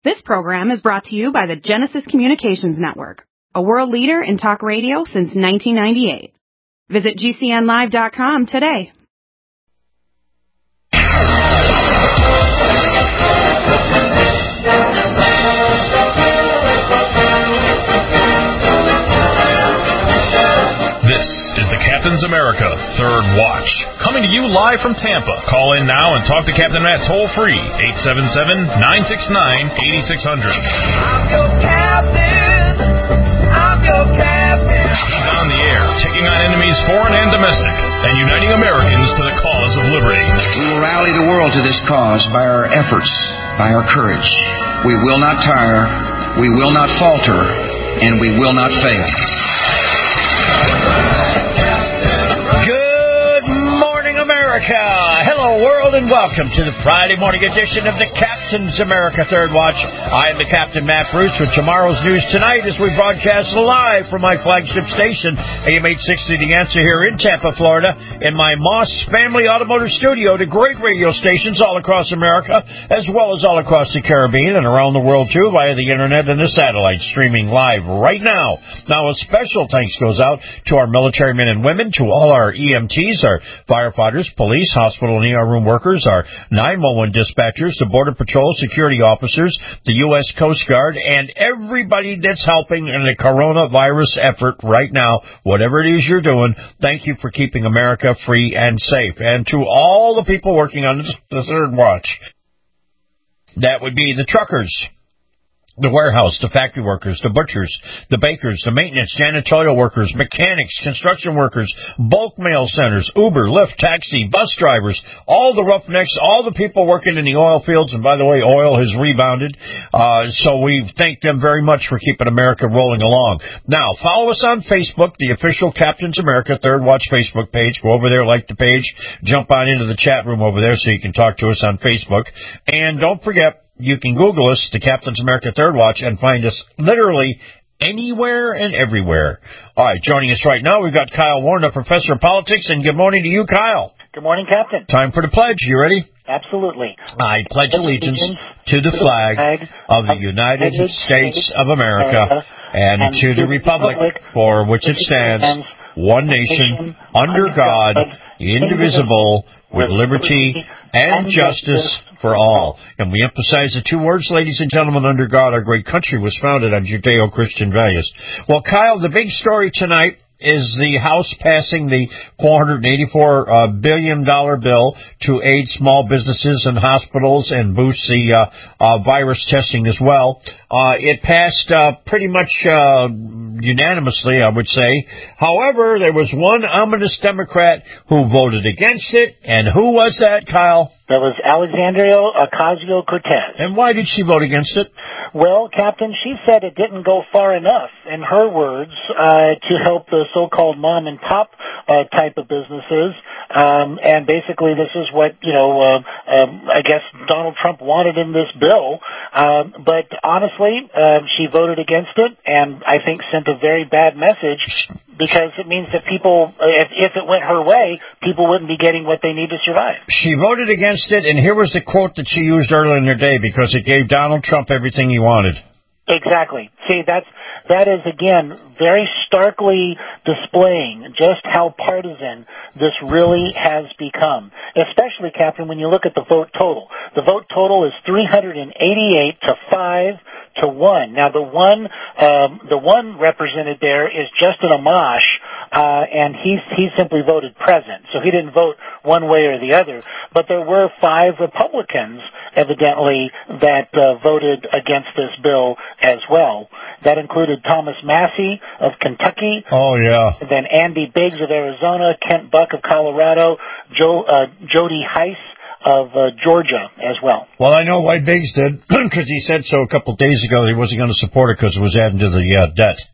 This program is brought to you by the Genesis Communications Network, a world leader in talk radio since 1998. Visit GCNlive.com today. This is the Captain's America Third Watch, coming to you live from Tampa. Call in now and talk to Captain Matt toll-free, 877-969-8600. I'm your captain. I'm your captain. He's on the air, taking on enemies foreign and domestic, and uniting Americans to the cause of liberty. We will rally the world to this cause by our efforts, by our courage. We will not tire, we will not falter, and we will not fail. Good morning, America. Hello, world, and welcome to the Friday morning edition of the Captain's America Third Watch. I am the Captain, Matt Bruce, with tomorrow's news tonight as we broadcast live from my flagship station, AM 860 The Answer, here in Tampa, Florida, in my Moss Family Automotive Studio, to great radio stations all across America, as well as all across the Caribbean and around the world, too, via the Internet and the satellite, streaming live right now. Now, a special thanks goes out to our military men and women, to all our EMTs, our firefighters, police, hospital and ER room workers, our 911 dispatchers, the Border Patrol security officers, the U.S. Coast Guard, and everybody that's helping in the coronavirus effort right now. Whatever it is you're doing, thank you for keeping America free and safe. And to all the people working on the Third Watch, that would be the truckers, the warehouse, the factory workers, the butchers, the bakers, the maintenance, janitorial workers, mechanics, construction workers, bulk mail centers, Uber, Lyft, taxi, bus drivers, all the roughnecks, all the people working in the oil fields. And by the way, oil has rebounded. So we thank them very much for keeping America rolling along. Now, follow us on Facebook, the official Captain's America Third Watch Facebook page. Go over there, like the page, jump on into the chat room over there so you can talk to us on Facebook. And don't forget, you can Google us, the Captain's America Third Watch, and find us literally anywhere and everywhere. All right, joining us right now, we've got Kyle Warner, professor of politics, and good morning to you, Kyle. Good morning, Captain. Time for the pledge. You ready? Absolutely. I pledge allegiance to the flag of the United States of America and to the republic for which it stands, one nation, under God, indivisible, with liberty and justice for all. And we emphasize the two words, ladies and gentlemen, under God. Our great country was founded on Judeo-Christian values. Well, Kyle, the big story tonight is the House passing the $484 billion bill to aid small businesses and hospitals and boost the virus testing as well. It passed pretty much unanimously, I would say. However, there was one ominous Democrat who voted against it. And who was that, Kyle? That was Alexandria Ocasio-Cortez. And why did she vote against it? Well, Captain, she said it didn't go far enough, in her words, to help the so-called mom-and-pop type of businesses. And basically this is what, I guess Donald Trump wanted in this bill. But honestly, she voted against it, and I think sent a very bad message, because it means that people, if it went her way, people wouldn't be getting what they need to survive. She voted against it, and here was the quote that she used earlier in the day, because it gave Donald Trump everything he wanted. Exactly. See, that is, again, very starkly displaying just how partisan this really has become. Especially, Captain, when you look at the vote total. The vote total is 388 to 5 to 1. Now, the one represented there is Justin Amash, and he simply voted present, so he didn't vote one way or the other. But there were 5 Republicans, evidently, that voted against this bill as well. That included Thomas Massey of Kentucky. Oh, yeah. Then Andy Biggs of Arizona, Kent Buck of Colorado, Jody Heiss of Georgia as well. Well, I know why Biggs did, because he said so a couple of days ago that he wasn't going to support it because it was adding to the debt.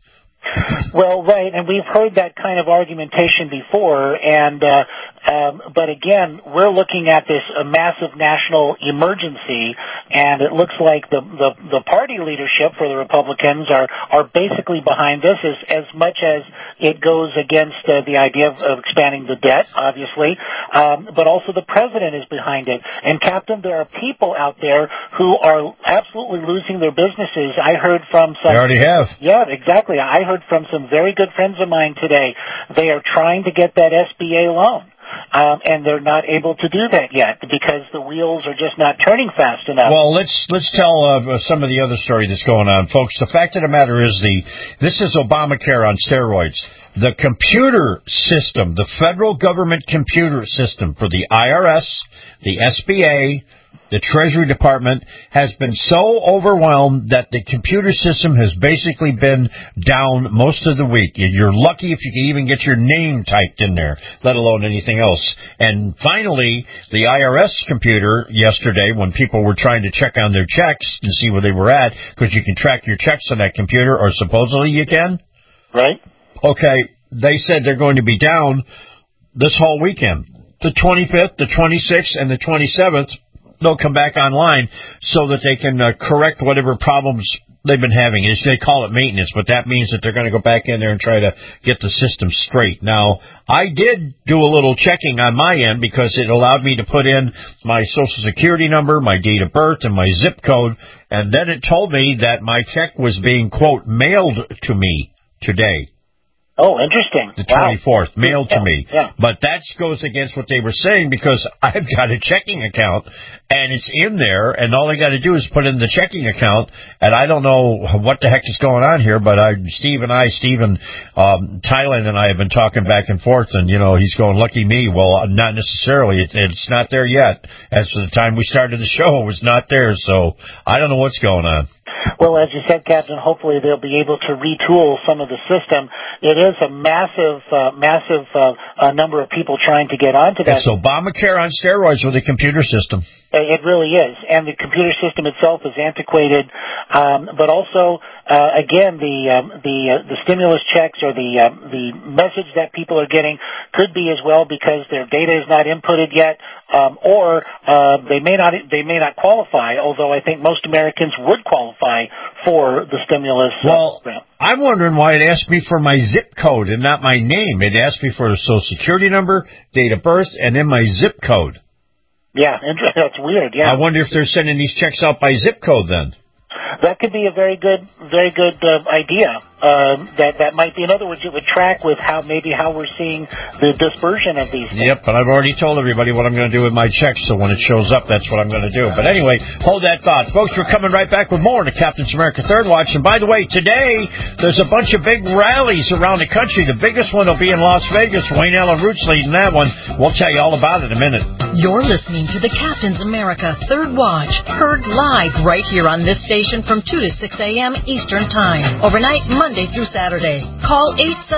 Well, right, and we've heard that kind of argumentation before, and but again, we're looking at this massive national emergency, and it looks like the party leadership for the Republicans are basically behind this as much as it goes against the idea of expanding the debt, obviously, but also the president is behind it. And, Captain, there are people out there who are absolutely losing their businesses. I heard from some... They already have. Yeah, exactly. I heard from some very good friends of mine today. They are trying to get that SBA loan. And they're not able to do that yet because the wheels are just not turning fast enough. Well, let's tell some of the other story that's going on, folks. The fact of the matter is this is Obamacare on steroids. The computer system, the federal government computer system for the IRS, the SBA, the Treasury Department has been so overwhelmed that the computer system has basically been down most of the week. You're lucky if you can even get your name typed in there, let alone anything else. And finally, the IRS computer yesterday, when people were trying to check on their checks and see where they were at, because you can track your checks on that computer, or supposedly you can. Right. Okay, they said they're going to be down this whole weekend. The 25th, the 26th, and the 27th. They'll come back online so that they can correct whatever problems they've been having. They call it maintenance, but that means that they're going to go back in there and try to get the system straight. Now, I did do a little checking on my end because it allowed me to put in my Social Security number, my date of birth, and my zip code, and then it told me that my check was being, quote, mailed to me today. Oh, interesting. The 24th, mailed to me. Yeah. But that goes against what they were saying because I've got a checking account, and it's in there, and all I got to do is put in the checking account, and I don't know what the heck is going on here, but Steven Thailand and I have been talking back and forth, and, you know, he's going, lucky me. Well, not necessarily. It's not there yet. As for the time we started the show, it was not there, so I don't know what's going on. Well, as you said, Captain, hopefully they'll be able to retool some of the system. It is a massive number of people trying to get onto that. It's Obamacare on steroids with a computer system. It really is, and the computer system itself is antiquated. But also, again, the stimulus checks or the message that people are getting could be as well because their data is not inputted yet, or they may not qualify. Although I think most Americans would qualify for the stimulus. Program. I'm wondering why it asked me for my zip code and not my name. It asked me for a Social Security number, date of birth, and then my zip code. Yeah, that's weird, yeah. I wonder if they're sending these checks out by zip code then. That could be a very good idea. That might be, in other words, it would track with how we're seeing the dispersion of these things. Yep, but I've already told everybody what I'm going to do with my checks, so when it shows up, that's what I'm going to do. But anyway, hold that thought. Folks, we're coming right back with more to Captain's America Third Watch. And by the way, today, there's a bunch of big rallies around the country. The biggest one will be in Las Vegas. Wayne Allen Roots leading that one. We'll tell you all about it in a minute. You're listening to the Captain's America Third Watch, heard live right here on this station from 2 to 6 a.m. Eastern Time. Overnight, Monday through Saturday. Call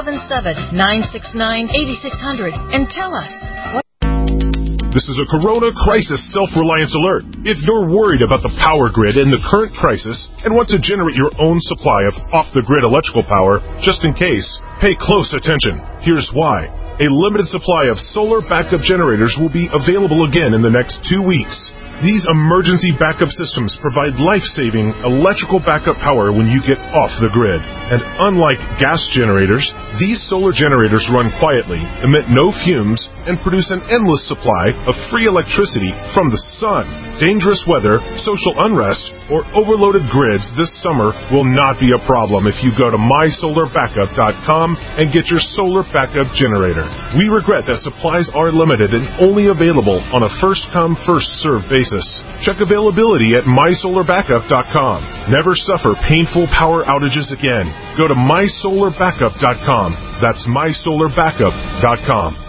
877-969-8600 and tell us. This is a Corona Crisis Self-Reliance Alert. If you're worried about the power grid in the current crisis and want to generate your own supply of off-the-grid electrical power, just in case, pay close attention. Here's why. A limited supply of solar backup generators will be available again in the next 2 weeks. These emergency backup systems provide life-saving electrical backup power when you get off the grid. And unlike gas generators, these solar generators run quietly, emit no fumes, and produce an endless supply of free electricity from the sun. Dangerous weather, social unrest, or overloaded grids this summer will not be a problem if you go to mysolarbackup.com and get your solar backup generator. We regret that supplies are limited and only available on a first-come, first-served basis. Check availability at mysolarbackup.com. Never suffer painful power outages again. Go to mysolarbackup.com. That's mysolarbackup.com.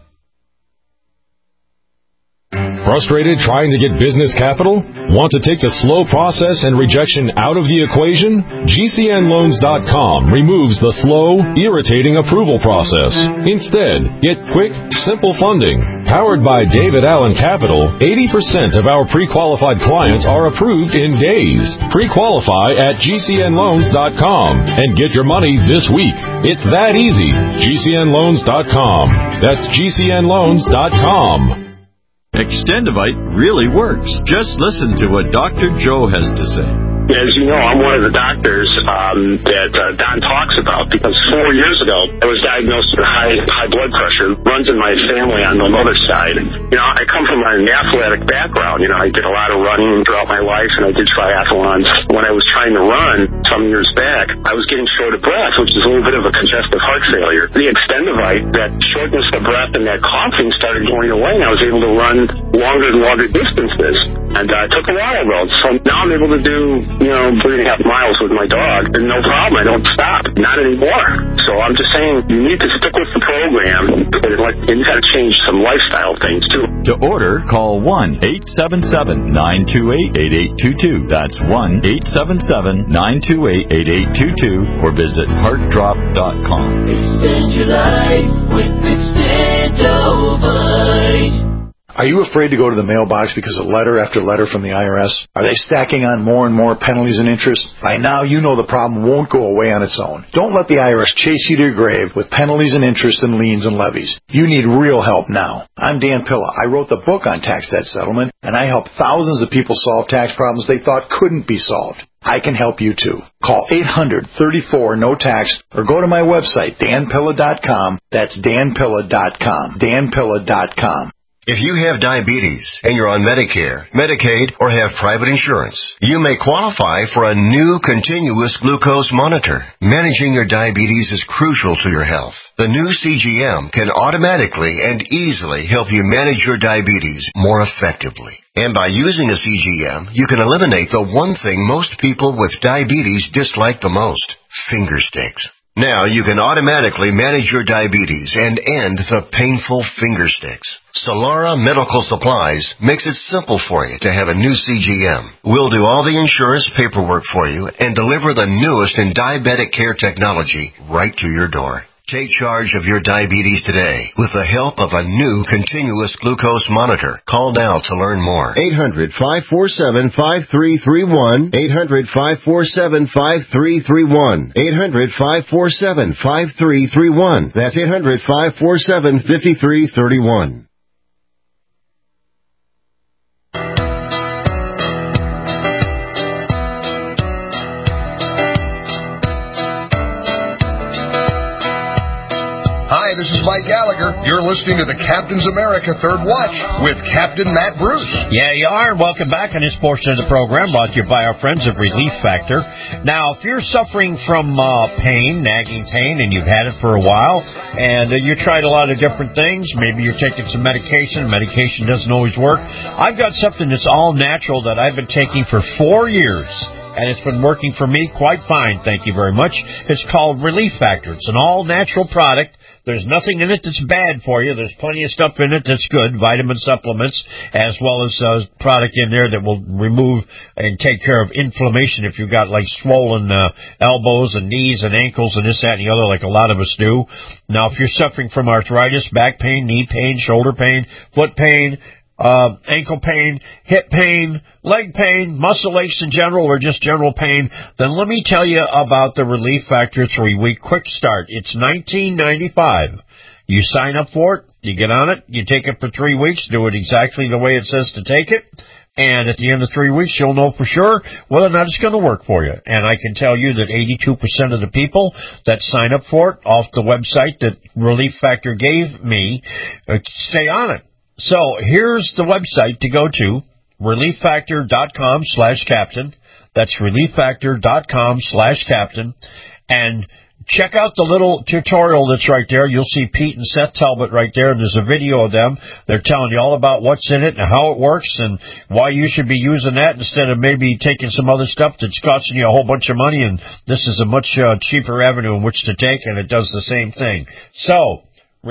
Frustrated trying to get business capital? Want to take the slow process and rejection out of the equation? GCNloans.com removes the slow, irritating approval process. Instead, get quick, simple funding, Powered by David Allen Capital, 80% of our pre-qualified clients are approved in days. Pre-qualify at GCNloans.com and get your money this week. It's that easy. GCNloans.com. That's GCNloans.com. Extendivite really works. Just listen to what Dr. Joe has to say. As you know, I'm one of the doctors that Don talks about, because 4 years ago, I was diagnosed with high blood pressure. Runs in my family on the mother's side. You know, I come from an athletic background. You know, I did a lot of running throughout my life, and I did triathlons. When I was trying to run some years back, I was getting short of breath, which is a little bit of a congestive heart failure. The Extendivite, that shortness of breath and that coughing started going away, and I was able to run longer and longer distances. And it took a while, though. So now I'm able to do 3.5 miles with my dog, and no problem. I don't stop. Not anymore. So I'm just saying, you need to stick with the program, and you got to change some lifestyle things, too. To order, call 1-877-928-8822. That's 1-877-928-8822, or visit heartdrop.com. Extend your life with Extendivite. Are you afraid to go to the mailbox because of letter after letter from the IRS? Are they stacking on more and more penalties and interest? By now, you know the problem won't go away on its own. Don't let the IRS chase you to your grave with penalties and interest and liens and levies. You need real help now. I'm Dan Pilla. I wrote the book on tax debt settlement, and I help thousands of people solve tax problems they thought couldn't be solved. I can help you too. Call 800-34-NO-TAX or go to my website, danpilla.com. That's danpilla.com. danpilla.com. If you have diabetes and you're on Medicare, Medicaid, or have private insurance, you may qualify for a new continuous glucose monitor. Managing your diabetes is crucial to your health. The new CGM can automatically and easily help you manage your diabetes more effectively. And by using a CGM, you can eliminate the one thing most people with diabetes dislike the most: finger sticks. Now you can automatically manage your diabetes and end the painful finger sticks. Solara Medical Supplies makes it simple for you to have a new CGM. We'll do all the insurance paperwork for you and deliver the newest in diabetic care technology right to your door. Take charge of your diabetes today with the help of a new continuous glucose monitor. Call now to learn more. 800-547-5331. 800-547-5331. 800-547-5331. That's 800-547-5331. Hi, this is Mike Gallagher. You're listening to the Captain's America Third Watch with Captain Matt Bruce. Yeah, you are. Welcome back on this portion of the program, brought to you by our friends of Relief Factor. Now, if you're suffering from pain, nagging pain, and you've had it for a while, and you tried a lot of different things, maybe you're taking some medication doesn't always work, I've got something that's all natural that I've been taking for 4 years. And it's been working for me quite fine, thank you very much. It's called Relief Factor. It's an all-natural product. There's nothing in it that's bad for you. There's plenty of stuff in it that's good, vitamin supplements, as well as product in there that will remove and take care of inflammation if you've got, like, swollen elbows and knees and ankles and this, that, and the other, like a lot of us do. Now, if you're suffering from arthritis, back pain, knee pain, shoulder pain, foot pain, ankle pain, hip pain, leg pain, muscle aches in general, or just general pain, then let me tell you about the Relief Factor 3-week quick start. It's $19.95. You sign up for it, you get on it, you take it for 3 weeks, do it exactly the way it says to take it, and at the end of 3 weeks, you'll know for sure whether or not it's going to work for you. And I can tell you that 82% of the people that sign up for it off the website that Relief Factor gave me stay on it. So here's the website to go to, relieffactor.com/captain. That's relieffactor.com/captain. And check out the little tutorial that's right there. You'll see Pete and Seth Talbot right there, and there's a video of them. They're telling you all about what's in it and how it works and why you should be using that instead of maybe taking some other stuff that's costing you a whole bunch of money. And this is a much cheaper avenue in which to take, and it does the same thing. So,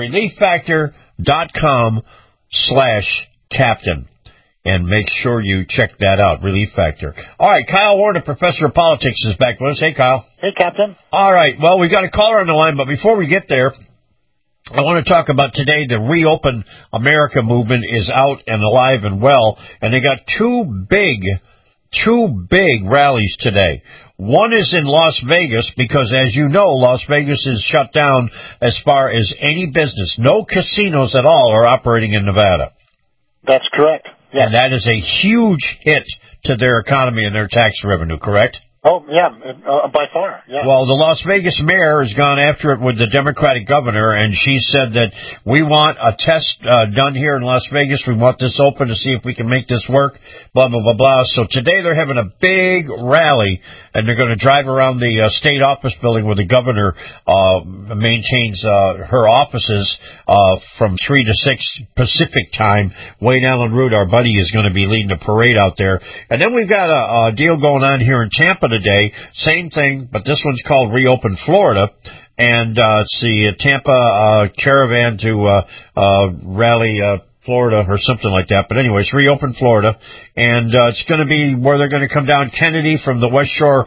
relieffactor.com/captain. And make sure you check that out, Relief Factor. All right, Kyle Warner, Professor of Politics, is back with us. Hey, Kyle. Hey, Captain. All right, well, we've got a caller on the line, but before we get there, I want to talk about today the Reopen America movement is out and alive and well, and they got two big rallies today. One is in Las Vegas because, as you know, Las Vegas is shut down as far as any business. No casinos at all are operating in Nevada. That's correct. Yes. And that is a huge hit to their economy and their tax revenue, correct? Oh, yeah, by far, yeah. Well, the Las Vegas mayor has gone after it with the Democratic governor, and she said that we want a test done here in Las Vegas. We want this open to see if we can make this work, blah, blah, blah, blah. So today they're having a big rally, and they're going to drive around the state office building where the governor maintains her offices from 3 to 6 Pacific time. Wayne Allen Root, our buddy, is going to be leading a parade out there. And then we've got a deal going on here in Tampa today. Same thing, but this one's called Reopen Florida. And it's the Tampa caravan to rally Florida or something like that. But anyway, it's Reopen Florida. And it's going to be where they're going to come down Kennedy from the West Shore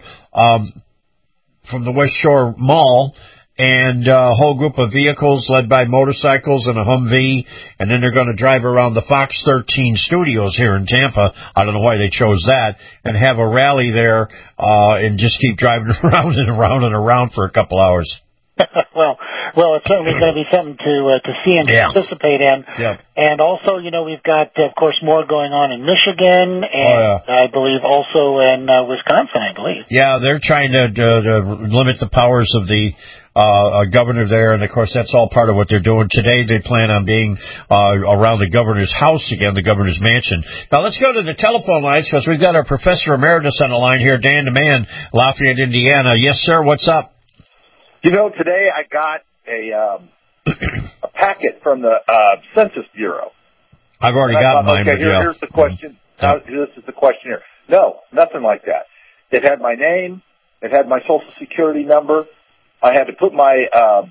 Mall. And a whole group of vehicles led by motorcycles and a Humvee, and then they're going to drive around the Fox 13 studios here in Tampa. I don't know why they chose that, and have a rally there and just keep driving around and around and around for a couple hours. Well, it's certainly going to be something to see and participate in. Yeah. And also, we've got, of course, more going on in Michigan, and I believe also in Wisconsin, I believe. Yeah, they're trying to limit the powers of the governor there, and of course that's all part of what they're doing. Today they plan on being around the governor's house again, the governor's mansion. Now let's go to the telephone lines because we've got our Professor Emeritus on the line here, Dan DeMann, Lafayette, Indiana. Yes, sir, what's up? Today I got a packet from the Census Bureau. I've already got mine. Okay, here's the question. Now, this is the question here. No, nothing like that. It had my name. It had my Social Security number. I had to put my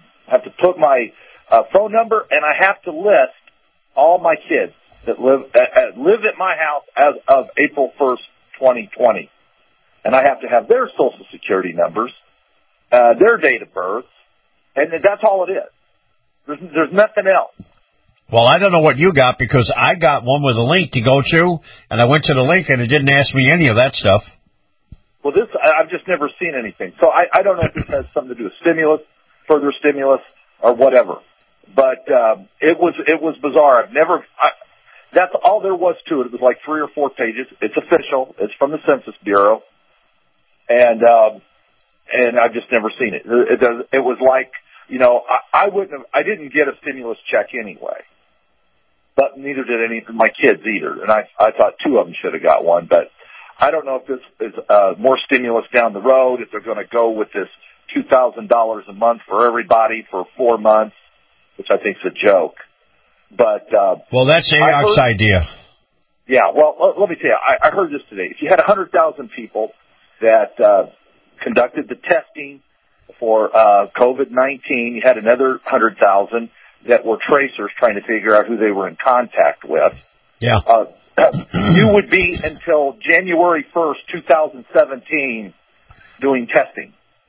phone number, and I have to list all my kids that live at my house as of April 1st, 2020, and I have to have their Social Security numbers, their date of birth, and that's all it is. There's nothing else. Well, I don't know what you got because I got one with a link to go to, and I went to the link and it didn't ask me any of that stuff. Well, I've just never seen anything. So I don't know if this has something to do with stimulus, further stimulus, or whatever. But it was bizarre. That's all there was to it. It was like 3 or 4 pages. It's official. It's from the Census Bureau. And I've just never seen it. It was like, I didn't get a stimulus check anyway. But neither did any of my kids either. And I thought 2 of them should have got one, but I don't know if this is more stimulus down the road, if they're going to go with this $2,000 a month for everybody for 4 months, which I think is a joke. But well, that's AOC's idea. Yeah, well, let me tell you, I heard this today. If you had 100,000 people that conducted the testing for COVID-19, you had another 100,000 that were tracers trying to figure out who they were in contact with. Yeah. You would be until January 1st, 2017 doing testing.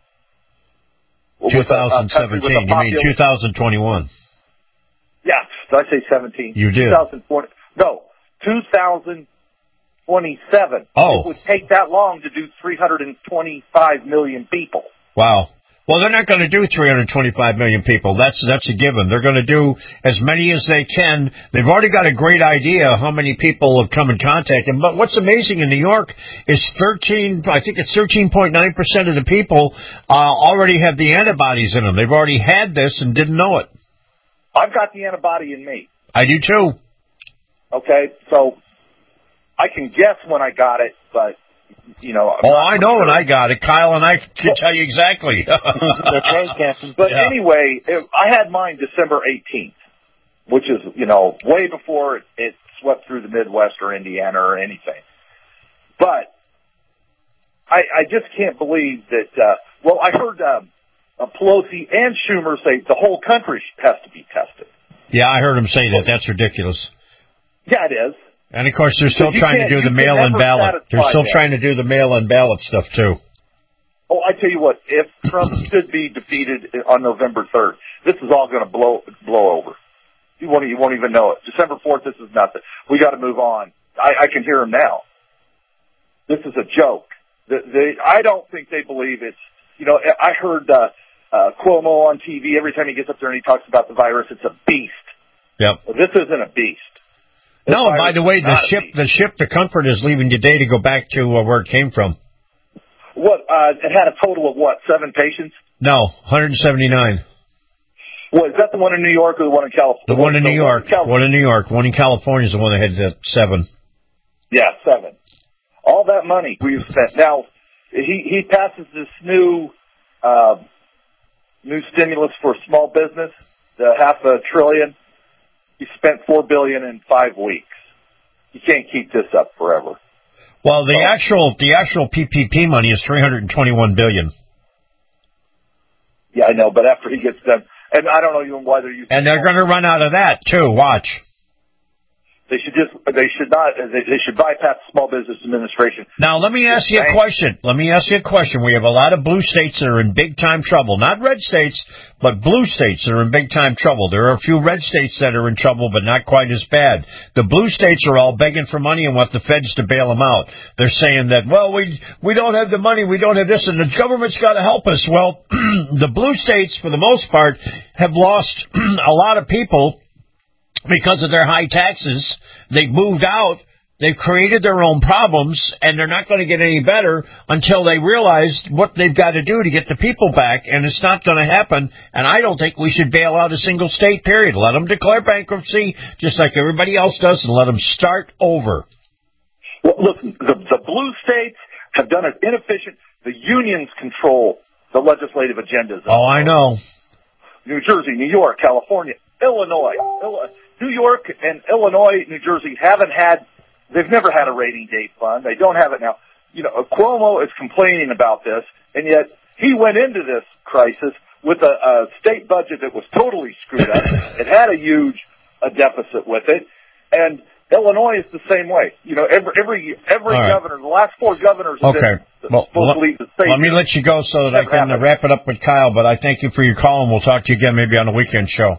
2017. You mean 2021? Yeah. Did I say 17? You did. 2020. No, 2027. Oh. It would take that long to do 325 million people. Wow. Well, they're not going to do 325 million people. That's a given. They're going to do as many as they can. They've already got a great idea how many people have come in contact. And but what's amazing in New York is 13.9% of the people already have the antibodies in them. They've already had this and didn't know it. I've got the antibody in me. I do too. Okay, so I can guess when I got it, but I know when I got it. Kyle and I can tell you exactly. That's right, Captain. But anyway, I had mine December 18th, which is, way before it swept through the Midwest or Indiana or anything. But I just can't believe that, I heard Pelosi and Schumer say the whole country has to be tested. Yeah, I heard him say that. That's ridiculous. Yeah, it is. And, of course, they're still trying to do the mail-in ballot. They're still trying to do the mail-in ballot stuff, too. Oh, I tell you what, if Trump should be defeated on November 3rd, this is all going to blow over. You won't even know it. December 4th, this is nothing. We got to move on. I can hear him now. This is a joke. I don't think they believe it's, I heard Cuomo on TV every time he gets up there and he talks about the virus. It's a beast. Yep. Well, this isn't a beast. No, by the way, the ship, the Comfort, is leaving today to go back to where it came from. What? It had a total of 7 patients? No, 179. Well, is that the one in New York or the one in California? The one in New York. One in New York. One in California is the one that had 7. Yeah, 7. All that money we've spent. Now, he passes this new stimulus for small business, the $500 billion. He spent $4 billion in 5 weeks. You can't keep this up forever. Well, the actual PPP money is $321 billion. Yeah, I know, but after he gets done, and I don't know even why they're using. And they're going to run out of that too. Watch. They should bypass the Small Business Administration. Now, let me ask you a question. We have a lot of blue states that are in big time trouble. Not red states, but blue states that are in big time trouble. There are a few red states that are in trouble, but not quite as bad. The blue states are all begging for money and want the feds to bail them out. They're saying that, well, we don't have the money, we don't have this, and the government's got to help us. Well, the blue states, for the most part, have lost a lot of people because of their high taxes. They've moved out, they've created their own problems, and they're not going to get any better until they realize what they've got to do to get the people back, and it's not going to happen. And I don't think we should bail out a single state, period. Let them declare bankruptcy, just like everybody else does, and let them start over. Well, listen, the blue states have done it inefficient. The unions control the legislative agendas. Oh, I know. New Jersey, New York, California, Illinois. New York and Illinois, New Jersey they've never had a rainy day fund. They don't have it now. Cuomo is complaining about this, and yet he went into this crisis with a state budget that was totally screwed up. It had a huge deficit with it, and Illinois is the same way. Every governor, the last 4 governors have been supposed to leave the state. Let me let you go so that I can wrap it up with Kyle, but I thank you for your call, and we'll talk to you again maybe on the weekend show.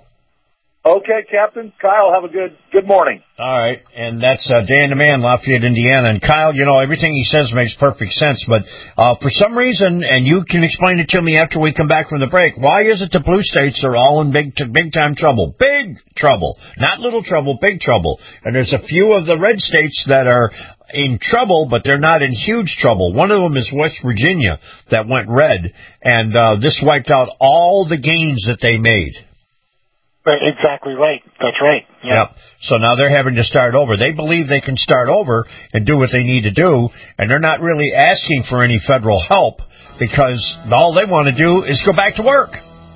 Okay, Captain. Kyle, have a good morning. All right, and that's Dan the Man, Lafayette, Indiana. And Kyle, everything he says makes perfect sense, but for some reason, and you can explain it to me after we come back from the break, why is it the blue states are all in big time trouble? Big trouble. Not little trouble, big trouble. And there's a few of the red states that are in trouble, but they're not in huge trouble. One of them is West Virginia that went red, and this wiped out all the gains that they made. Right, exactly right. That's right. Yeah. So now they're having to start over. They believe they can start over and do what they need to do, and they're not really asking for any federal help because all they want to do is go back to work.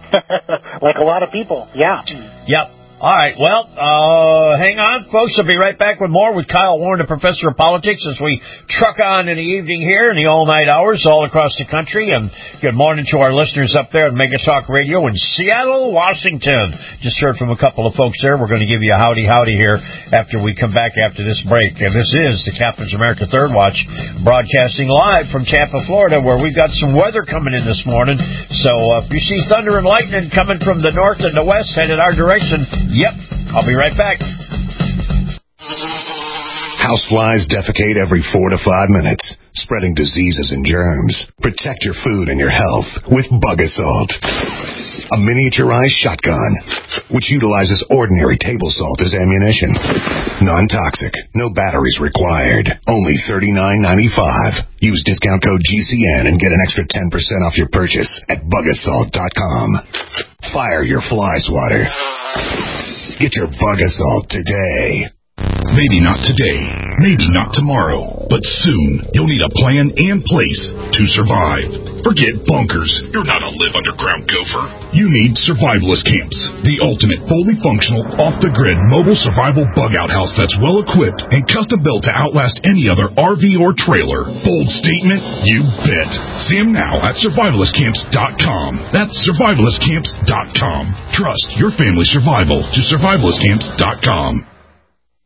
Like a lot of people. Yeah. Yep. All right, well, hang on, folks. I'll be right back with more with Kyle Warren, the professor of politics, as we truck on in the evening here in the all-night hours all across the country. And good morning to our listeners up there at Mega Talk Radio in Seattle, Washington. Just heard from a couple of folks there. We're going to give you a howdy here after we come back after this break. And this is the Captain's America Third Watch, broadcasting live from Tampa, Florida, where we've got some weather coming in this morning. So if you see thunder and lightning coming from the north and the west headed our direction, yep, I'll be right back. Houseflies defecate every 4 to 5 minutes, spreading diseases and germs. Protect your food and your health with Bug Assault, a miniaturized shotgun which utilizes ordinary table salt as ammunition. Non-toxic, no batteries required. Only $39.95. Use discount code GCN and get an extra 10% off your purchase at bugassault.com. Fire your fly swatter. Get your Bug Assault today. Maybe not today, maybe not tomorrow, but soon you'll need a plan and place to survive. Forget bunkers. You're not a live underground gopher. You need survivalist camps, the ultimate fully functional, off-the-grid mobile survival bug-out house that's well-equipped and custom-built to outlast any other RV or trailer. Bold statement? You bet. See them now at survivalistcamps.com. That's survivalistcamps.com. Trust your family's survival to survivalistcamps.com.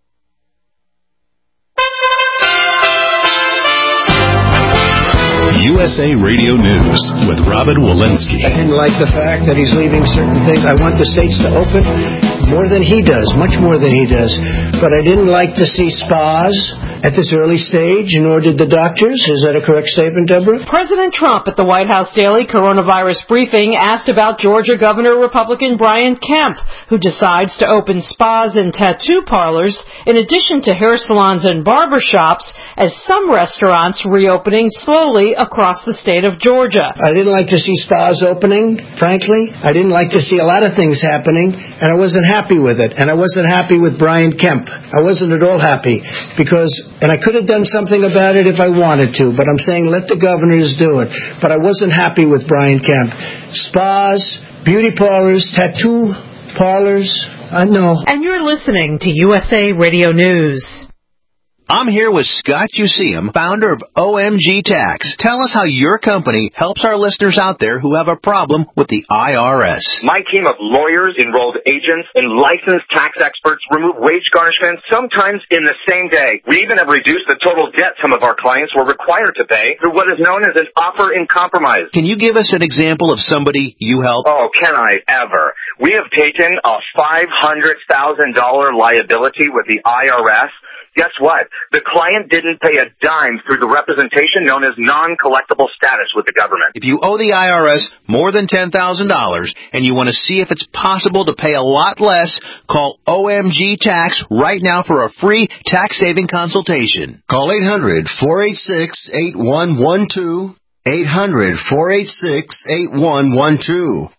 You USA Radio News with Robin Walensky. I didn't like the fact that he's leaving certain things. I want the states to open more than he does, much more than he does. But I didn't like to see spas at this early stage, nor did the doctors. Is that a correct statement, Deborah? President Trump at the White House Daily Coronavirus Briefing asked about Georgia Governor Republican Brian Kemp, who decides to open spas and tattoo parlors in addition to hair salons and barbershops, as some restaurants reopening slowly across the state of Georgia. I didn't like to see spas opening, frankly. I didn't like to see a lot of things happening, and I wasn't happy with it. And I wasn't happy with Brian Kemp. I wasn't at all happy because, and I could have done something about it if I wanted to, but I'm saying let the governors do it. But I wasn't happy with Brian Kemp. Spas, beauty parlors, tattoo parlors, no. And you're listening to USA Radio News. I'm here with Scott Useum, founder of OMG Tax. Tell us how your company helps our listeners out there who have a problem with the IRS. My team of lawyers, enrolled agents, and licensed tax experts remove wage garnishments sometimes in the same day. We even have reduced the total debt some of our clients were required to pay through what is known as an offer in compromise. Can you give us an example of somebody you help? Oh, can I ever? We have taken a $500,000 liability with the IRS. Guess what? The client didn't pay a dime through the representation known as non-collectible status with the government. If you owe the IRS more than $10,000 and you want to see if it's possible to pay a lot less, call OMG Tax right now for a free tax-saving consultation. Call 800-486-8112. 800-486-8112.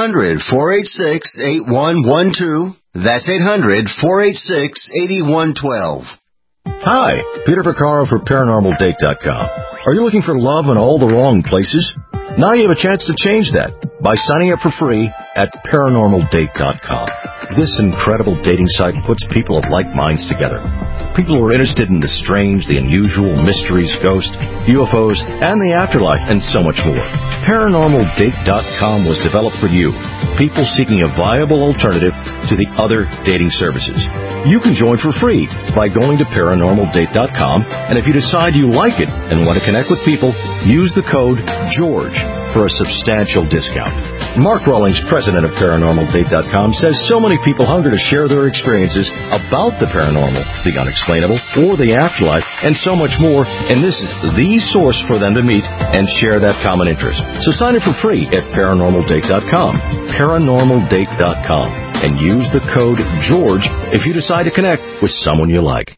800-486-8112. That's 800-486-8112. Hi, Peter Vaccaro for ParanormalDate.com. Are you looking for love in all the wrong places? Now you have a chance to change that by signing up for free at ParanormalDate.com. This incredible dating site puts people of like minds together. People who are interested in the strange, the unusual, mysteries, ghosts, UFOs, and the afterlife, and so much more. ParanormalDate.com was developed for you, people seeking a viable alternative to the other dating services. You can join for free by going to ParanormalDate.com, and if you decide you like it and want to connect with people, use the code GEORGE for a substantial discount. Mark Rawlings, president of ParanormalDate.com, says so many people hunger to share their experiences about the paranormal, the unexplainable, or the afterlife, and so much more, and this is the source for them to meet and share that common interest. So sign up for free at ParanormalDate.com, ParanormalDate.com, and use the code GEORGE if you decide to connect with someone you like.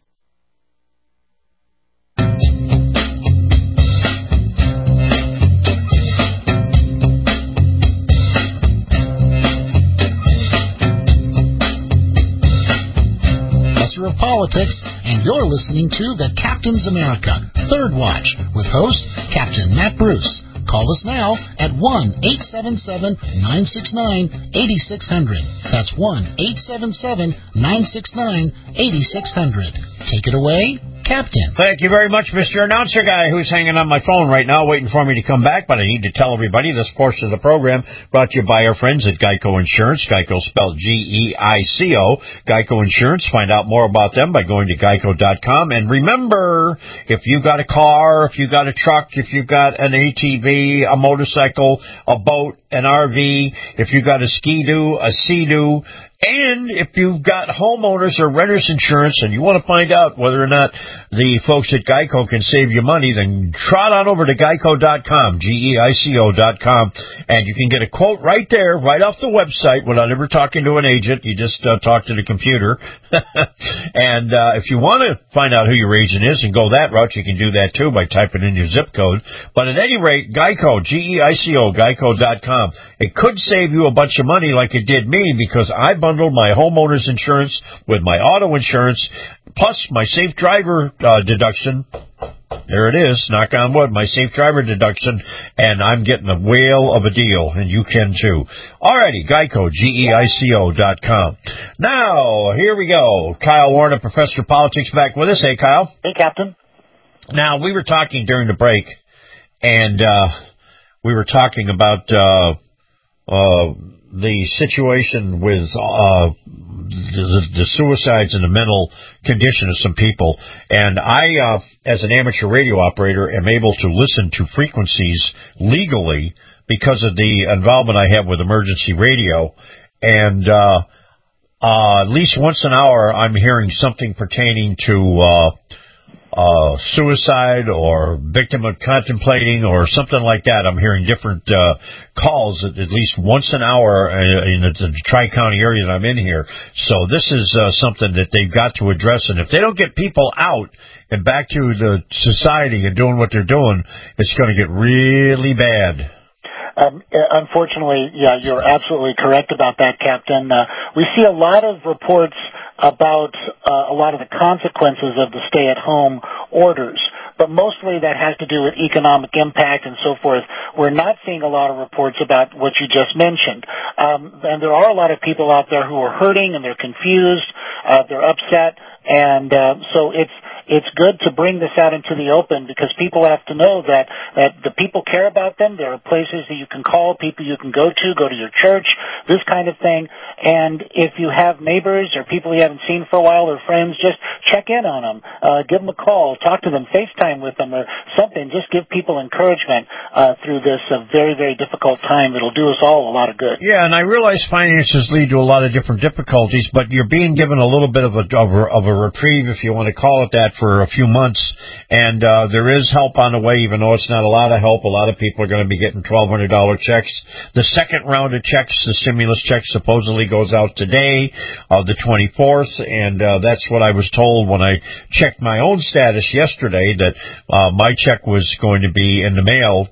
Of politics, and you're listening to the Captain's America Third Watch with host Captain Matt Bruce. Call us now at 1-877-969-8600. That's 1-877-969-8600. Take it away, Captain. Thank you very much, Mr. Announcer Guy, who's hanging on my phone right now waiting for me to come back, but I need to tell everybody this portion of the program brought to you by our friends at Geico Insurance. Geico spelled G-E-I-C-O. Geico Insurance. Find out more about them by going to geico.com. And remember, if you've got a car, if you've got a truck, if you've got an ATV, a motorcycle, a boat, an RV, if you've got a Ski-Doo, a Sea-Doo, and if you've got homeowners or renters insurance and you want to find out whether or not the folks at Geico can save you money, then trot on over to geico.com, Geico.com, and you can get a quote right there, right off the website without ever talking to an agent. You just talk to the computer. And if you want to find out who your agent is and go that route, you can do that too by typing in your zip code. But at any rate, Geico, Geico, Geico.com. It could save you a bunch of money like it did me because I bundled my homeowner's insurance with my auto insurance, plus my safe driver deduction. There it is, knock on wood, my safe driver deduction, and I'm getting a whale of a deal, and you can too. Alrighty, Geico, Geico.com. Now, here we go. Kyle Warner, Professor of Politics, back with us. Hey, Kyle. Hey, Captain. Now, we were talking during the break, and we were talking about the situation with the suicides and the mental condition of some people. And I, as an amateur radio operator, am able to listen to frequencies legally because of the involvement I have with emergency radio. And at least once an hour, I'm hearing something pertaining to suicide or victim of contemplating or something like that. I'm hearing different calls at least once an hour in the Tri-County area that I'm in here. So this is something that they've got to address. And if they don't get people out and back to the society and doing what they're doing, it's going to get really bad. Unfortunately, yeah, you're absolutely correct about that, Captain. We see a lot of reports about a lot of the consequences of the stay-at-home orders, but mostly that has to do with economic impact and so forth. We're not seeing a lot of reports about what you just mentioned. And there are a lot of people out there who are hurting and they're confused, they're upset, and so it's good to bring this out into the open because people have to know that the people care about them. There are places that you can call, people you can go to your church, this kind of thing. And if you have neighbors or people you haven't seen for a while or friends, just check in on them. Give them a call, talk to them, FaceTime with them or something. Just give people encouragement through this very, very difficult time. It'll do us all a lot of good. Yeah, and I realize finances lead to a lot of different difficulties, but you're being given a little bit of a reprieve, if you want to call it that, for a few months, and there is help on the way, even though it's not a lot of help. A lot of people are going to be getting $1,200 checks. The second round of checks, the stimulus check, supposedly goes out today, the 24th, and that's what I was told when I checked my own status yesterday, that my check was going to be in the mail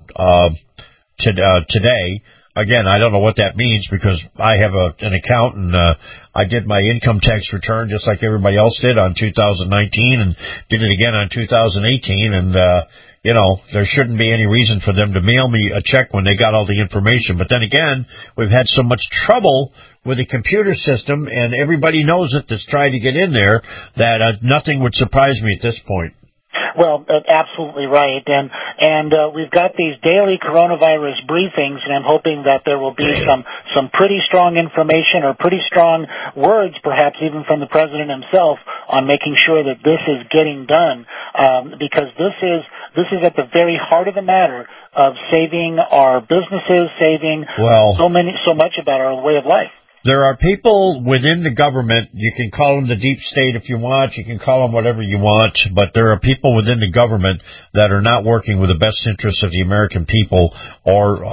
today. Again, I don't know what that means because I have an account and I did my income tax return just like everybody else did on 2019 and did it again on 2018. And, there shouldn't be any reason for them to mail me a check when they got all the information. But then again, we've had so much trouble with the computer system and everybody knows it that's tried to get in there that nothing would surprise me at this point. Well, absolutely right. And we've got these daily coronavirus briefings, and I'm hoping that there will be some pretty strong information or pretty strong words, perhaps even from the president himself, on making sure that this is getting done, because this is at the very heart of the matter of saving our businesses, saving so much about our way of life. There are people within the government, you can call them the deep state if you want, you can call them whatever you want, but there are people within the government that are not working with the best interests of the American people or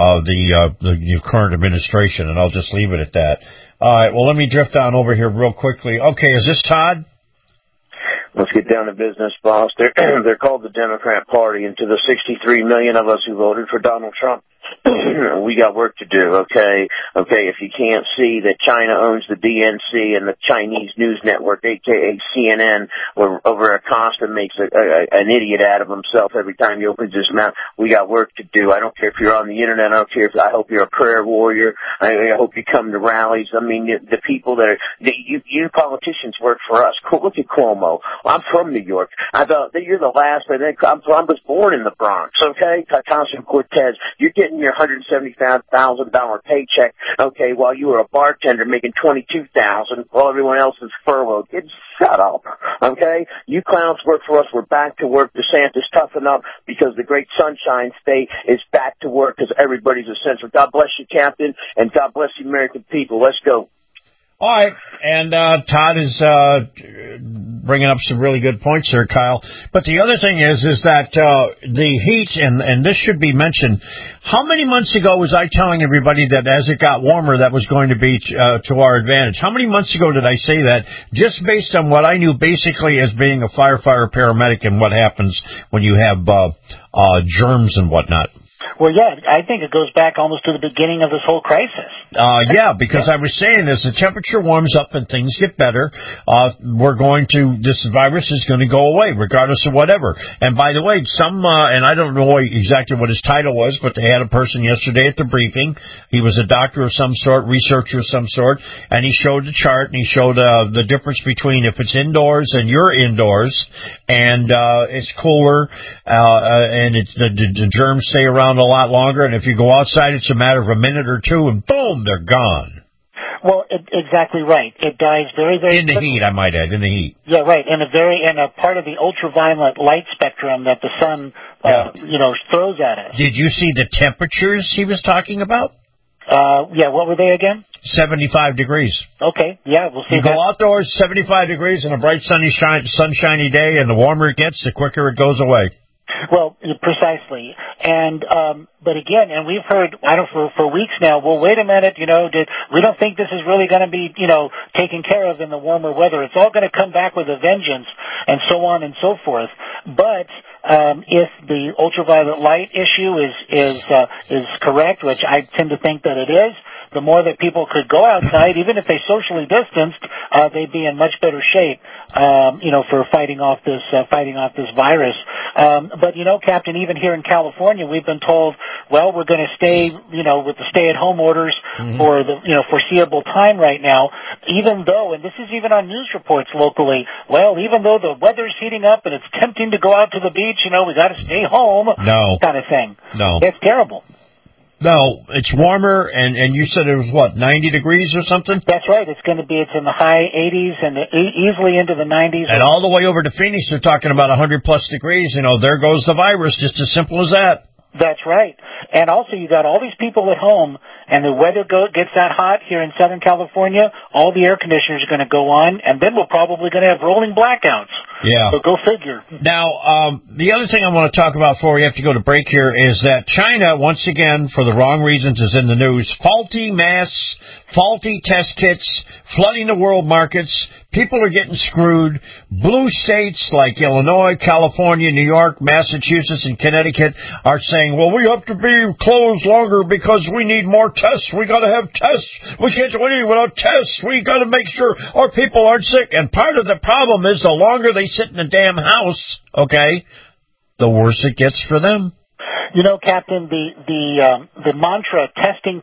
the current administration, and I'll just leave it at that. All right, well, let me drift on over here real quickly. Okay, is this Todd? Let's get down to business, boss. They're called the Democrat Party, and to the 63 million of us who voted for Donald Trump, we got work to do, okay? Okay, if you can't see that China owns the DNC and the Chinese news network, a.k.a. CNN, where over Acosta makes an idiot out of himself every time he opens his mouth, we got work to do. I don't care if you're on the Internet. I hope you're a prayer warrior. I hope you come to rallies. I mean, the people that are, you politicians work for us. Look at Cuomo. I'm from New York. You're the last, I was born in the Bronx, okay? Ocasio-Cortez, you're getting your $175,000 paycheck, okay, while you were a bartender making $22,000 while everyone else is furloughed. Shut up, okay? You clowns work for us. We're back to work. DeSantis, toughen up because the great Sunshine State is back to work because everybody's essential. God bless you, Captain, and God bless the American people. Let's go. All right, and Todd is bringing up some really good points there, Kyle. But the other thing is that the heat, and this should be mentioned, how many months ago was I telling everybody that as it got warmer, that was going to be to our advantage? How many months ago did I say that, just based on what I knew basically as being a firefighter paramedic and what happens when you have germs and whatnot? Well, yeah, I think it goes back almost to the beginning of this whole crisis. Yeah, because I was saying as the temperature warms up and things get better, this virus is going to go away regardless of whatever. And by the way, and I don't know exactly what his title was, but they had a person yesterday at the briefing. He was a doctor of some sort, researcher of some sort, and he showed the chart and he showed the difference between if it's indoors and you're indoors and it's cooler and the germs stay around a lot longer, and if you go outside, it's a matter of a minute or two, and boom, they're gone. Well, exactly right. It dies very, very in the heat, I might add, in the heat. Yeah, right. In a part of the ultraviolet light spectrum that the sun, throws at us. Did you see the temperatures he was talking about? Yeah, what were they again? 75 degrees. Okay, yeah, we'll see. You go outdoors, 75 degrees on a bright, sunshiny day, and the warmer it gets, the quicker it goes away. Well, precisely. And, but again, and we've heard, for weeks now, well, wait a minute, we don't think this is really going to be, taken care of in the warmer weather. It's all going to come back with a vengeance, and so on and so forth. But, if the ultraviolet light issue is correct, which I tend to think that it is, the more that people could go outside, even if they socially distanced, they'd be in much better shape, for fighting off this virus. But Captain, even here in California, we've been told, well, we're going to stay, with the stay-at-home orders for the, foreseeable time right now, even though, and this is even on news reports locally, well, even though the weather's heating up and it's tempting to go out to the beach, we got to stay home. No. Kind of thing. No. It's terrible. No, it's warmer, and you said it was, 90 degrees or something? That's right. It's in the high 80s and easily into the 90s. And all the way over to Phoenix, they're talking about 100-plus degrees. There goes the virus, just as simple as that. That's right. And also, you got all these people at home, and the weather gets that hot here in Southern California, all the air conditioners are going to go on, and then we're probably going to have rolling blackouts. Yeah. So go figure. Now, the other thing I want to talk about before we have to go to break here is that China, once again, for the wrong reasons, is in the news. Faulty masks, faulty test kits, flooding the world markets. People are getting screwed. Blue states like Illinois, California, New York, Massachusetts, and Connecticut are saying, well, we have to be closed longer because we need more tests. We got to have tests. We can't do anything without tests. We got to make sure our people aren't sick. And part of the problem is the longer they sit in the damn house, the worse it gets for them. Captain, the mantra testing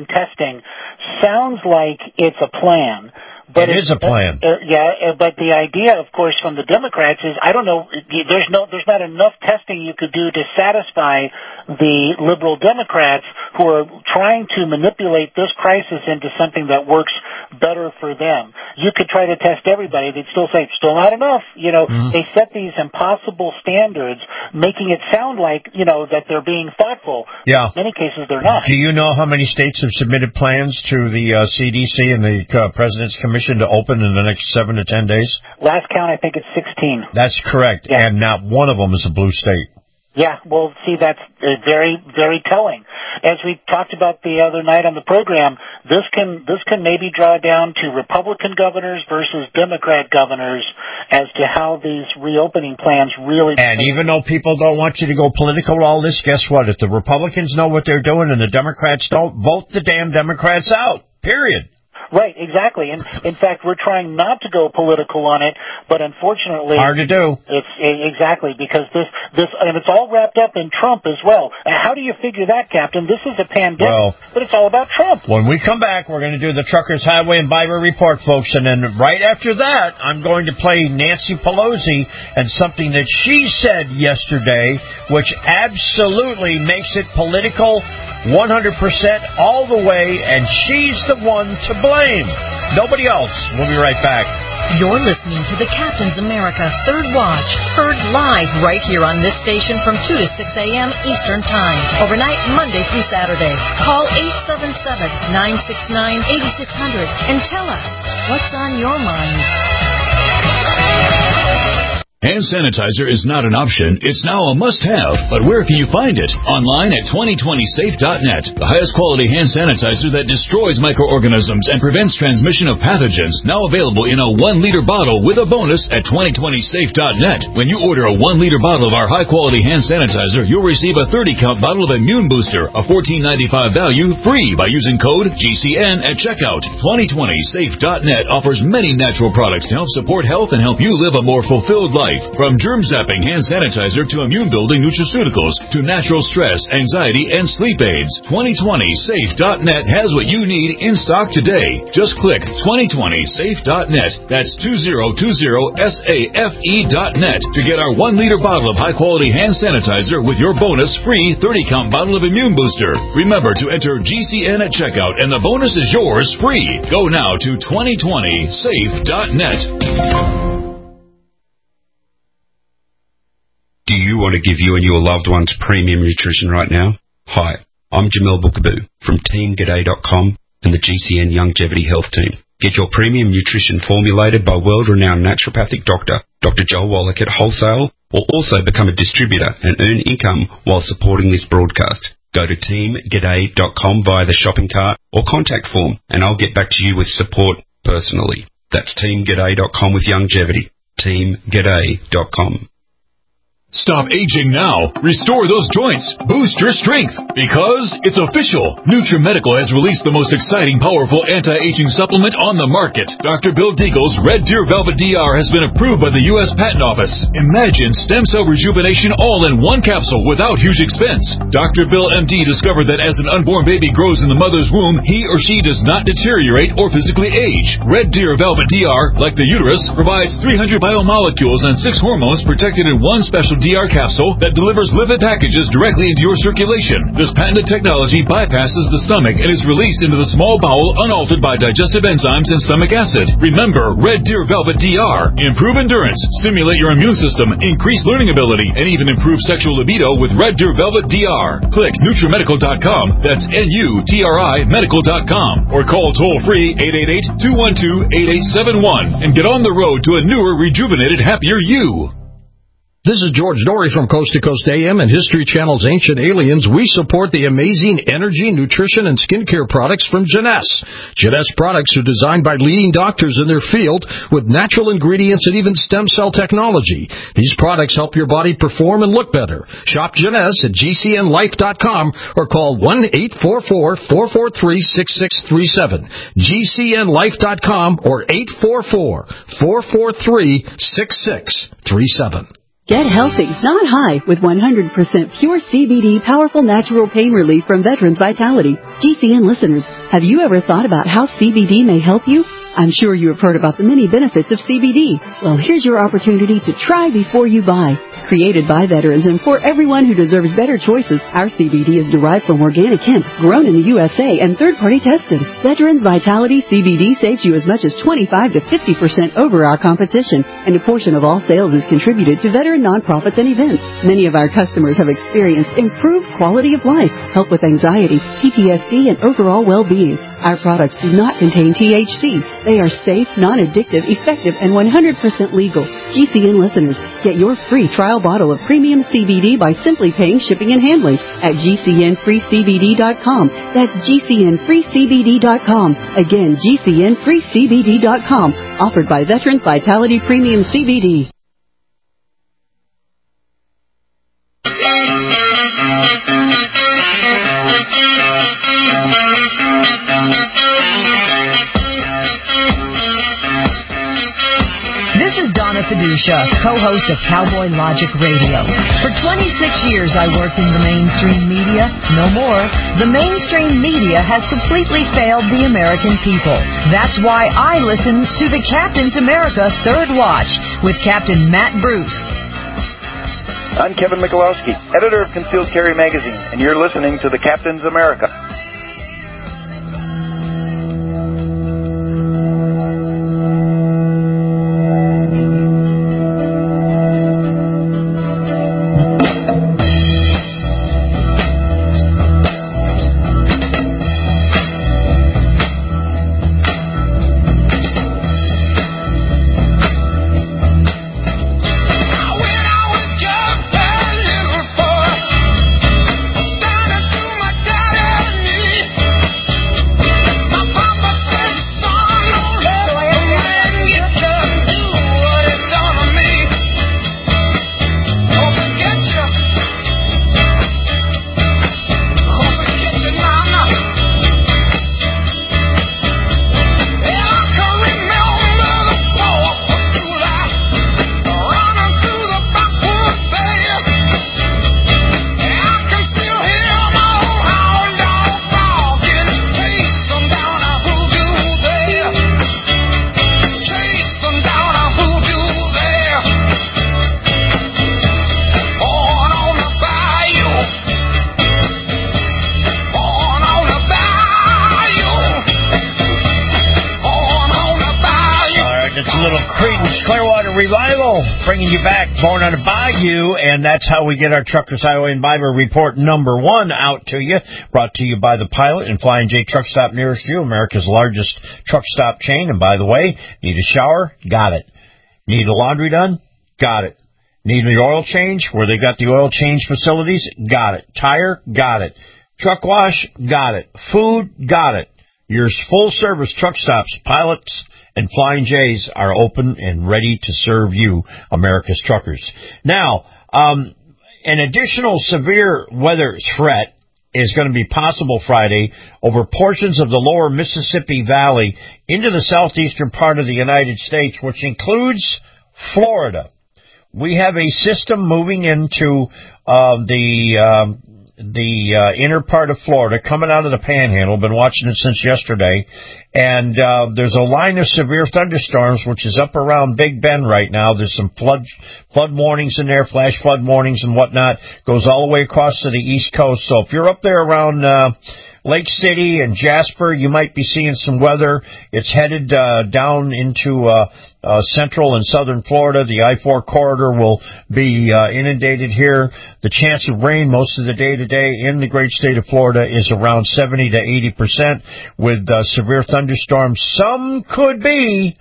sounds like it's a plan. But it is a plan. But the idea, of course, from the Democrats is, I don't know, there's not enough testing you could do to satisfy the liberal Democrats who are trying to manipulate this crisis into something that works better for them. You could try to test everybody. They'd still say, it's still not enough. They set these impossible standards, making it sound like, that they're being thoughtful. Yeah. In many cases, they're not. Do you know how many states have submitted plans to the CDC and the President's Commission to open in the next 7 to 10 days? Last count, I think it's 16. That's correct. Yeah. And not one of them is a blue state. Yeah, well, see, that's very, very telling. As we talked about the other night on the program, this can maybe draw down to Republican governors versus Democrat governors as to how these reopening plans really... And even though people don't want you to go political with all this, guess what? If the Republicans know what they're doing and the Democrats don't, vote the damn Democrats out. Period. Right, exactly. And in fact, we're trying not to go political on it, but unfortunately, hard to do. It's exactly because this, and it's all wrapped up in Trump as well. How do you figure that, Captain? This is a pandemic, but it's all about Trump. When we come back, we're going to do the Truckers Highway and Byway Report, folks, and then right after that, I'm going to play Nancy Pelosi and something that she said yesterday, which absolutely makes it political 100% all the way, and she's the one to blame. Nobody else. We'll be right back. You're listening to the Captain's America Third Watch, heard live right here on this station from 2 to 6 a.m. Eastern Time, overnight Monday through Saturday. Call 877-969-8600 and tell us what's on your mind. Hand sanitizer is not an option. It's now a must-have. But where can you find it? Online at 2020safe.net. The highest quality hand sanitizer that destroys microorganisms and prevents transmission of pathogens. Now available in a 1-liter bottle with a bonus at 2020safe.net. When you order a 1-liter bottle of our high-quality hand sanitizer, you'll receive a 30-count bottle of Immune Booster, a $14.95 value, free by using code GCN at checkout. 2020safe.net offers many natural products to help support health and help you live a more fulfilled life. life. From germ-zapping hand sanitizer to immune-building nutraceuticals to natural stress, anxiety, and sleep aids, 2020safe.net has what you need in stock today. Just click 2020safe.net. That's 2020safe.net to get our 1-liter bottle of high-quality hand sanitizer with your bonus free 30-count bottle of Immune Booster. Remember to enter GCN at checkout, and the bonus is yours free. Go now to 2020safe.net. Do you want to give you and your loved ones premium nutrition right now? Hi, I'm Jamel Bookaboo from TeamGaday.com and the GCN Longevity Health Team. Get your premium nutrition formulated by world-renowned naturopathic doctor, Dr. Joel Wallach at wholesale, or also become a distributor and earn income while supporting this broadcast. Go to TeamGaday.com via the shopping cart or contact form, and I'll get back to you with support personally. That's TeamGaday.com with longevity. TeamGaday.com. Stop aging now. Restore those joints. Boost your strength. Because it's official. NutriMedical has released the most exciting, powerful anti-aging supplement on the market. Dr. Bill Deagle's Red Deer Velvet DR has been approved by the U.S. Patent Office. Imagine stem cell rejuvenation all in one capsule without huge expense. Dr. Bill MD discovered that as an unborn baby grows in the mother's womb, he or she does not deteriorate or physically age. Red Deer Velvet DR, like the uterus, provides 300 biomolecules and 6 hormones protected in one special DR capsule that delivers lipid packages directly into your circulation. This patented technology bypasses the stomach and is released into the small bowel unaltered by digestive enzymes and stomach acid. Remember, Red Deer Velvet DR. Improve endurance, stimulate your immune system, increase learning ability, and even improve sexual libido with Red Deer Velvet DR. Click NutriMedical.com, that's NUTRI Medical.com, or call toll-free 888-212-8871 and get on the road to a newer, rejuvenated, happier you. This is George Dory from Coast to Coast AM and History Channel's Ancient Aliens. We support the amazing energy, nutrition, and skincare products from Jeunesse. Jeunesse products are designed by leading doctors in their field with natural ingredients and even stem cell technology. These products help your body perform and look better. Shop Jeunesse at GCNLife.com or call 1-844-443-6637. GCNLife.com or 844-443-6637. Get healthy, not high, with 100% pure CBD powerful natural pain relief from Veterans Vitality. GCN listeners, have you ever thought about how CBD may help you? I'm sure you have heard about the many benefits of CBD. Well, here's your opportunity to try before you buy. Created by veterans and for everyone who deserves better choices, our CBD is derived from organic hemp, grown in the USA and third-party tested. Veterans Vitality CBD saves you as much as 25 to 50% over our competition, and a portion of all sales is contributed to veteran nonprofits and events. Many of our customers have experienced improved quality of life, help with anxiety, PTSD, and overall well-being. Our products do not contain THC. They are safe, non-addictive, effective, and 100% legal. GCN listeners, get your free trial bottle of premium CBD by simply paying shipping and handling at GCNFreeCBD.com. That's GCNFreeCBD.com. Again, GCNFreeCBD.com. Offered by Veterans Vitality Premium CBD. This is Donna Fiducia, co-host of Cowboy Logic Radio. For 26 years I worked in the mainstream media. No more. The mainstream media has completely failed the American people. That's why I listen to the Captain's America Third Watch with Captain Matt Bruce. I'm Kevin Michalowski, editor of Concealed Carry Magazine, and you're listening to the Captain's America. Revival, bringing you back, Born on a Bayou, and that's how we get our Truckers Highway and Byway Report number 1 out to you, brought to you by the Pilot and Flying J Truck Stop nearest you, America's largest truck stop chain. And by the way, need a shower? Got it. Need the laundry done? Got it. Need the oil change, where they got the oil change facilities? Got it. Tire? Got it. Truck wash? Got it. Food? Got it. Your full-service truck stops, Pilots, and Flying J's are open and ready to serve you, America's truckers. Now, an additional severe weather threat is going to be possible Friday over portions of the lower Mississippi Valley into the southeastern part of the United States, which includes Florida. We have a system moving into the inner part of Florida, coming out of the Panhandle. Been watching it since yesterday. And there's a line of severe thunderstorms, which is up around Big Bend right now. There's some flood warnings in there, flash flood warnings and whatnot. Goes all the way across to the East Coast. So if you're up there around Lake City and Jasper, you might be seeing some weather. It's headed down into central and southern Florida. The I-4 corridor will be inundated here. The chance of rain most of the day today in the great state of Florida is around 70 to 80% with severe thunderstorms. Some could be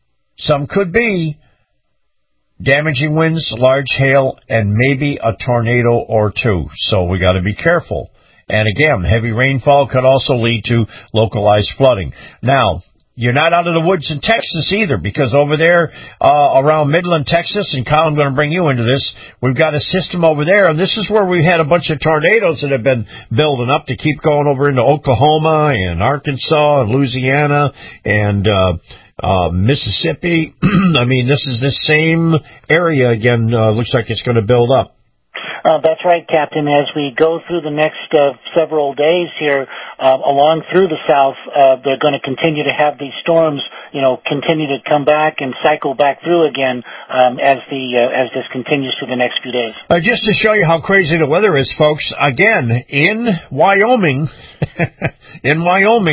damaging winds, large hail, and maybe a tornado or two. So we got to be careful. And again, heavy rainfall could also lead to localized flooding. Now, you're not out of the woods in Texas either, because over there around Midland, Texas, and Kyle, I'm going to bring you into this, we've got a system over there, and this is where we had a bunch of tornadoes that have been building up to keep going over into Oklahoma and Arkansas and Louisiana and Mississippi. I mean, this is the same area again. Looks like it's going to build up. That's right, Captain. As we go through the next several days here, along through the South, they're going to continue to have these storms, continue to come back and cycle back through again as this continues through the next few days. Just to show you how crazy the weather is, folks, again, in Wyoming, in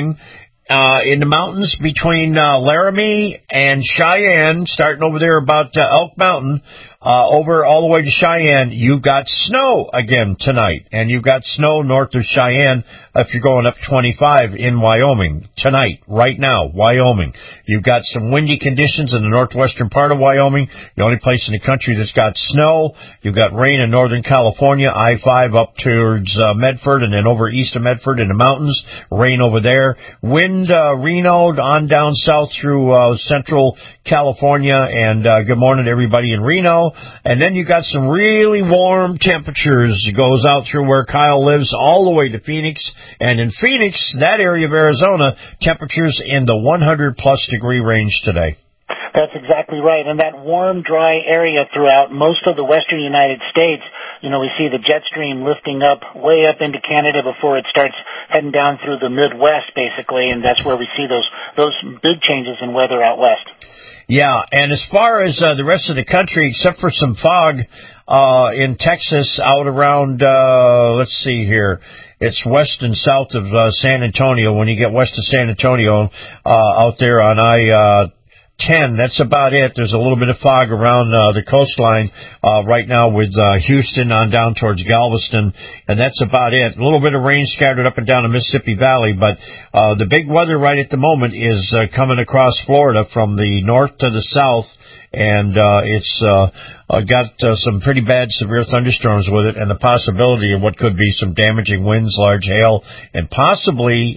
the mountains between Laramie and Cheyenne, starting over there about Elk Mountain, over all the way to Cheyenne, you've got snow again tonight. And you've got snow north of Cheyenne if you're going up 25 in Wyoming tonight, right now, Wyoming. You've got some windy conditions in the northwestern part of Wyoming, the only place in the country that's got snow. You've got rain in Northern California, I-5 up towards Medford, and then over east of Medford in the mountains, rain over there. Wind Reno on down south through central California, and good morning to everybody in Reno. And then you got some really warm temperatures. It goes out through where Kyle lives all the way to Phoenix. And in Phoenix, that area of Arizona, temperatures in the 100-plus degree range today. That's exactly right. And that warm, dry area throughout most of the western United States, we see the jet stream lifting up way up into Canada before it starts heading down through the Midwest, basically, and that's where we see those big changes in weather out west. Yeah, and as far as the rest of the country, except for some fog in Texas out around, let's see here, it's west and south of San Antonio. When you get west of San Antonio, out there on I-10, that's about it. There's a little bit of fog around the coastline right now with Houston on down towards Galveston, and that's about it. A little bit of rain scattered up and down the Mississippi Valley, but the big weather right at the moment is coming across Florida from the north to the south, and it's got some pretty bad severe thunderstorms with it, and the possibility of what could be some damaging winds, large hail, and possibly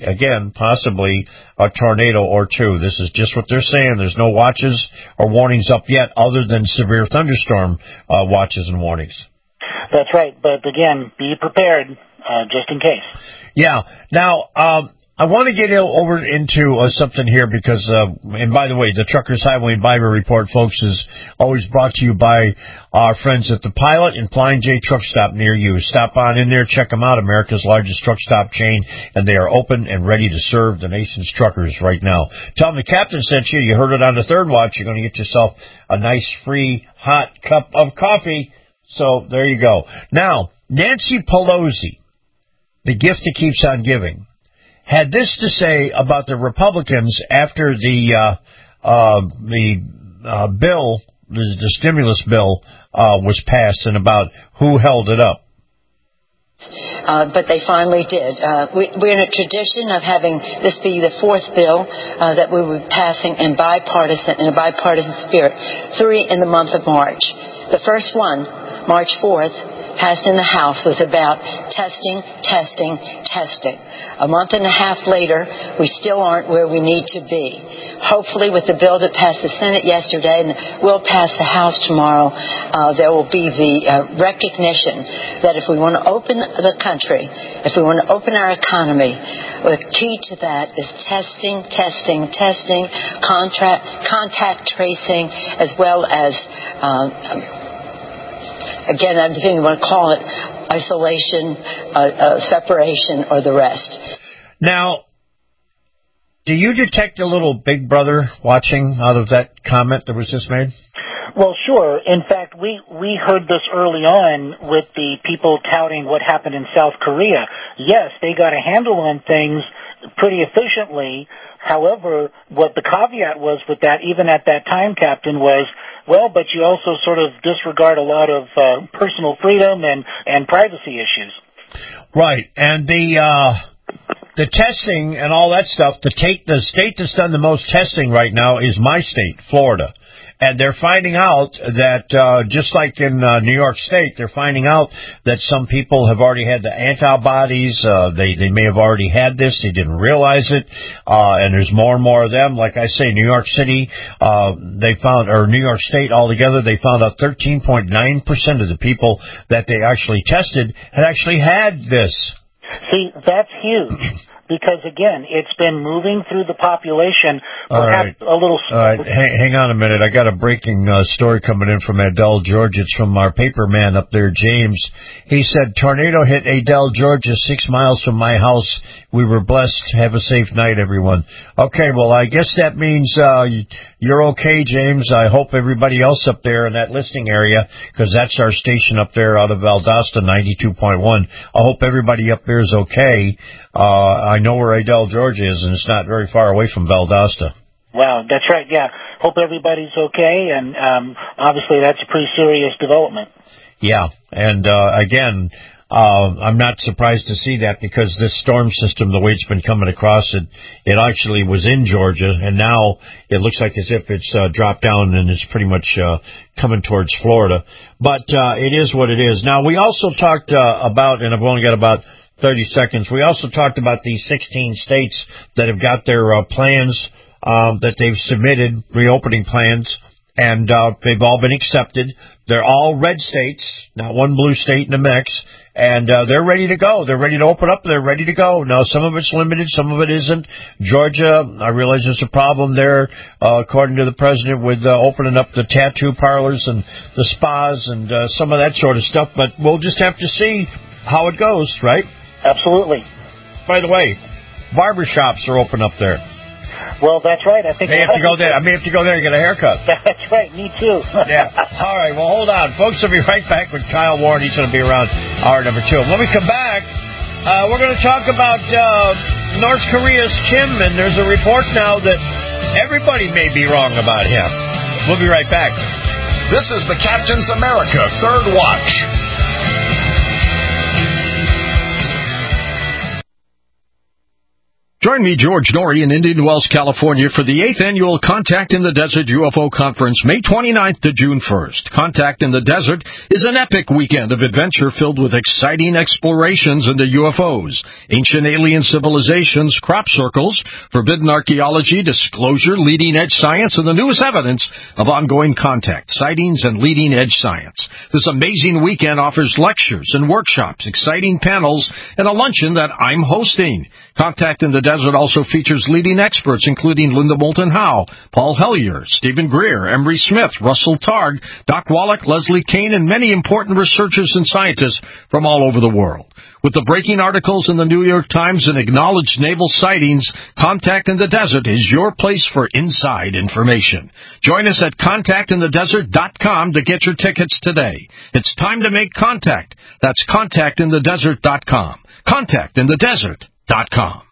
a tornado or two. This is just what they're saying. There's no watches or warnings up yet other than severe thunderstorm watches and warnings. That's right. But again, be prepared just in case. Yeah. Now, I want to get over into something here because, and by the way, the Truckers Highway and Byway Report, folks, is always brought to you by our friends at the Pilot and Flying J Truck Stop near you. Stop on in there, check them out, America's largest truck stop chain, and they are open and ready to serve the nation's truckers right now. Tell them the captain sent you. You heard it on the Third Watch. You're going to get yourself a nice, free, hot cup of coffee. So there you go. Now, Nancy Pelosi, the gift that keeps on giving, had this to say about the Republicans after the bill the stimulus bill was passed and about who held it up. But they finally did. We're in a tradition of having this be the fourth bill that we were passing in a bipartisan spirit, 3 in the month of March. The first one, March 4th, passed in the House, was about testing. A month and a half later, we still aren't where we need to be. Hopefully, with the bill that passed the Senate yesterday and will pass the House tomorrow, there will be the recognition that if we want to open the country, if we want to open our economy, the key to that is testing, contact tracing, as well as, again, I think you want to call it isolation, separation, or the rest. Now, do you detect a little Big Brother watching out of that comment that was just made? Well, sure. In fact, we heard this early on with the people touting what happened in South Korea. Yes, they got a handle on things pretty efficiently. However, what the caveat was with that, even at that time, Captain, was, well, but you also sort of disregard a lot of personal freedom and privacy issues. Right. And the testing and all that stuff, the state that's done the most testing right now is my state, Florida. And they're finding out that, just like in New York State, they're finding out that some people have already had the antibodies. They may have already had this. They didn't realize it. And there's more and more of them. Like I say, New York City, New York State altogether, they found out 13.9% of the people that they actually tested had actually had this. See, that's huge. Because, again, it's been moving through the population, perhaps a little slower. All right, hang on a minute. I got a breaking story coming in from Adele, Georgia. It's from our paper man up there, James. He said, tornado hit Adele, Georgia, 6 miles from my house. We were blessed. Have a safe night, everyone. Okay, well, I guess that means you're okay, James. I hope everybody else up there in that listening area, because that's our station up there out of Valdosta, 92.1. I hope everybody up there is okay. I know where Adele, Georgia is, and it's not very far away from Valdosta. Wow, that's right, yeah. Hope everybody's okay, and obviously that's a pretty serious development. Yeah, and again, I'm not surprised to see that, because this storm system, the way it's been coming across, it actually was in Georgia, and now it looks like as if it's dropped down and it's pretty much coming towards Florida. But it is what it is. Now, we also talked about, and I've only got about 30 seconds, we also talked about these 16 states that have got their plans that they've submitted, reopening plans, and they've all been accepted. They're all red states, not one blue state in the mix, and they're ready to go. They're ready to open up. They're ready to go. Now, some of it's limited, some of it isn't. Georgia, I realize there's a problem there, according to the president, with opening up the tattoo parlors and the spas and some of that sort of stuff, but we'll just have to see how it goes, right? Absolutely. By the way, barbershops are open up there. Well, that's right. I think I may have to go there. I may have to go there and get a haircut. That's right. Me too. Yeah. All right. Well, hold on, folks. We'll be right back with Kyle Warren. He's going to be around hour number 2. When we come back, we're going to talk about North Korea's Kim, and there's a report now that everybody may be wrong about him. We'll be right back. This is the Captain's America Third Watch. Join me, George Norrie, in Indian Wells, California, for the 8th Annual Contact in the Desert UFO Conference, May 29th to June 1st. Contact in the Desert is an epic weekend of adventure filled with exciting explorations into UFOs, ancient alien civilizations, crop circles, forbidden archaeology, disclosure, leading-edge science, and the newest evidence of ongoing contact, sightings, and leading-edge science. This amazing weekend offers lectures and workshops, exciting panels, and a luncheon that I'm hosting. Contact in the Desert also features leading experts, including Linda Moulton Howe, Paul Hellyer, Stephen Greer, Emery Smith, Russell Targ, Doc Wallach, Leslie Kane, and many important researchers and scientists from all over the world. With the breaking articles in the New York Times and acknowledged naval sightings, Contact in the Desert is your place for inside information. Join us at contactinthedesert.com to get your tickets today. It's time to make contact. That's contactinthedesert.com. Contactinthedesert.com.